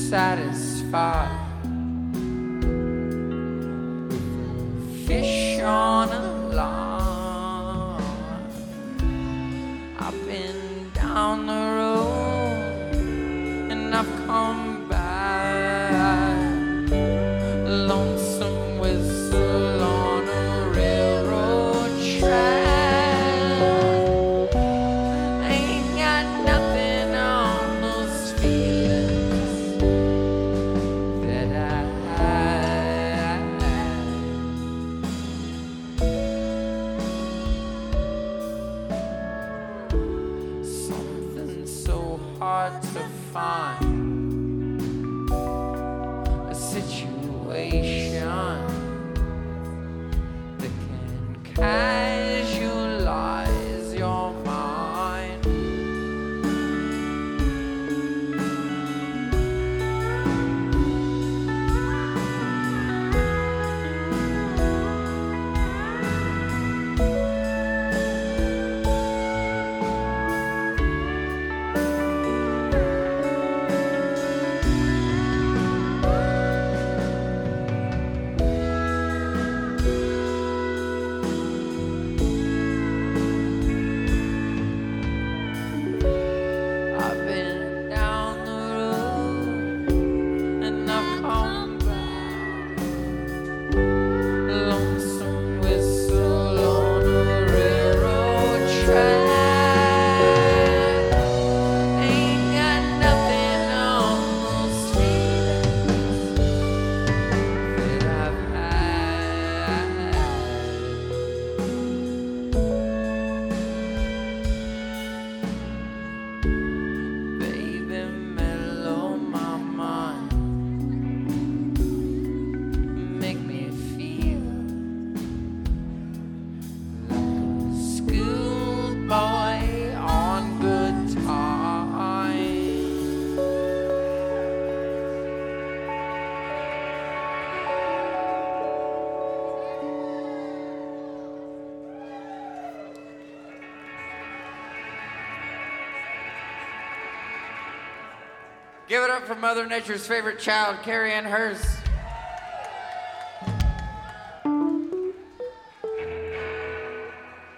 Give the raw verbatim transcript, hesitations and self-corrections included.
satisfied. Fish on a line. I've been down the road and I've come back. Lonesome whistle on a railroad track. Ain't got nothing on those feelings that I hard to find a situation that can casualize your mind. Boy on good time. Give it up for Mother Nature's favorite child, Carrie Ann Hurst.